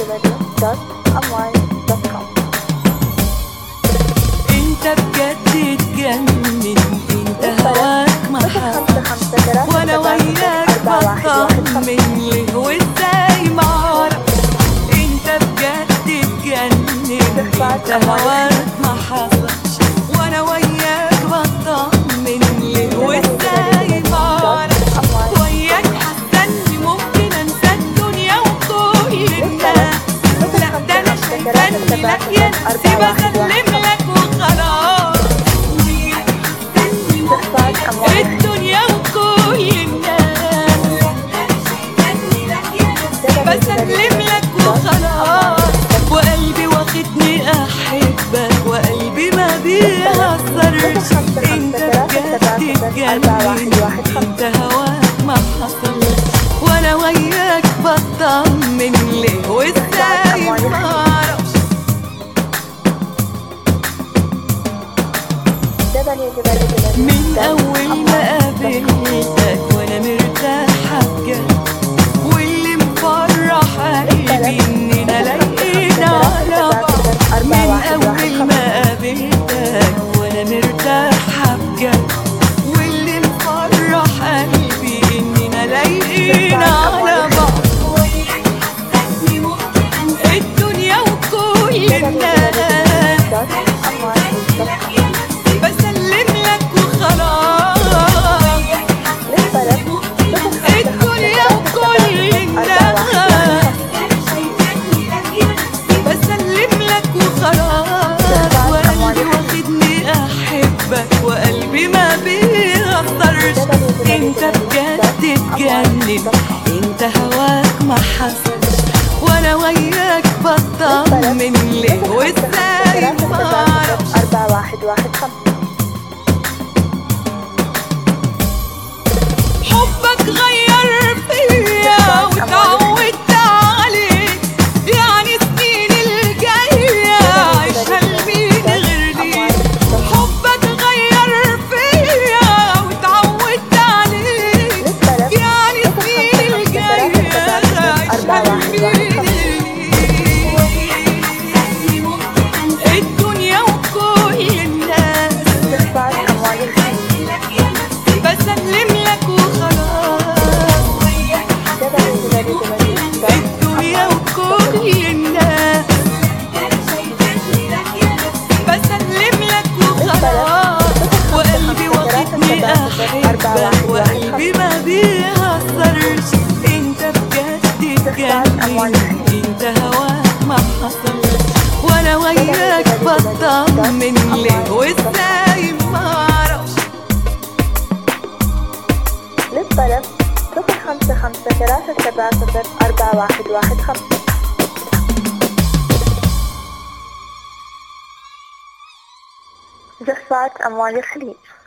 www.amwal.com. انت بجد تجنن، انت هواك محال وانا وياك بطمن ليه وازاي معرفش. انت بجد تجنن، انت هواك محصلش وانا وياك بطمن ليه وازاي معرفش. وياك حاسه اني ممكن انسى الدنيا وكل الناس، لا ده انا شايفاني لك يا نفسي بسلم لك وخلاص. الدنيا وكل الناس بسلم لك وخلاص. وقلبي واخدني احبك وقلبي ما بيهزرش. انت بجد تجنن، انت هواك ما حصلش وانا وياك بطمن ليه وازاي معرفش. من اول ما قابلتك وانا مرتاحه بجد، واللي مفرح قلبي اننا لاقينا على بعض. من اول ما قابلتك وانا مرتاحه بجد، واللي مفرح قلبي اننا لاقينا على بعض. الدنيا وكل الناس بسلم لك وخلاص. الدنيا وكل الناس بسلم لك وخلاص. وقلبي واخدني احبك وقلبي ما بيغفرش. انت بجد تجنن، انت هواك ما حصلش وانا وياك بطمن ليه وازاي معرفش. 4115. حبك غير فيا وتعودت عليك، يعني السنين الجاية عيشها لمين غير ليك. حبك غير فيا وتعودت عليك، يعني السنين الجاية عيشها لمين غير ليك. الدنيا وكل الناس بسلم لك وخلاص. الدنيا وكل الناس بسلم لك وخلاص. وقلبي واخدني احبك وقلبي ما بيهزرش. انت بجد تجنن، انت هواك ما حصلش وانا وياك بطمن ليه وازاي معرفش. للطلب 055 زفات أموال الخليج.